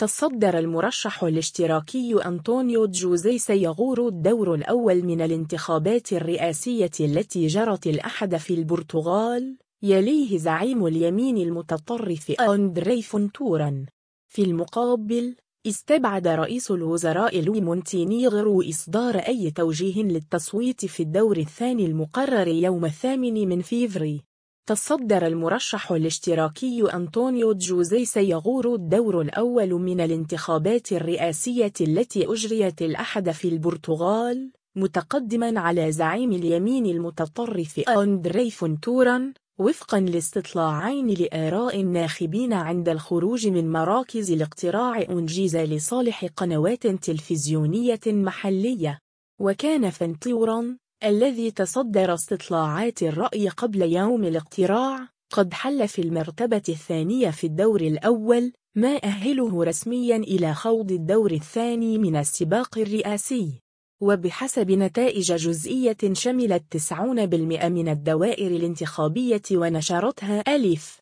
تصدر المرشح الاشتراكي أنطونيو جوزيه سيغور الدور الأول من الانتخابات الرئاسية التي جرت الأحد في البرتغال، يليه زعيم اليمين المتطرف أندري فونتورا. في المقابل، استبعد رئيس الوزراء لوي مونتينيغرو إصدار أي توجيه للتصويت في الدور الثاني المقرر يوم 8 من فيفري. تصدر المرشح الاشتراكي أنطونيو جوزيه سيغور الدور الأول من الانتخابات الرئاسية التي أجريت الأحد في البرتغال، متقدماً على زعيم اليمين المتطرف أندري فونتورا، وفقاً لاستطلاعين لآراء الناخبين عند الخروج من مراكز الاقتراع أنجز لصالح قنوات تلفزيونية محلية. وكان فونتورا الذي تصدر استطلاعات الرأي قبل يوم الاقتراع قد حل في المرتبة الثانية في الدور الأول، ما أهله رسمياً إلى خوض الدور الثاني من السباق الرئاسي. وبحسب نتائج جزئية شملت 90% من الدوائر الانتخابية ونشرتها ألف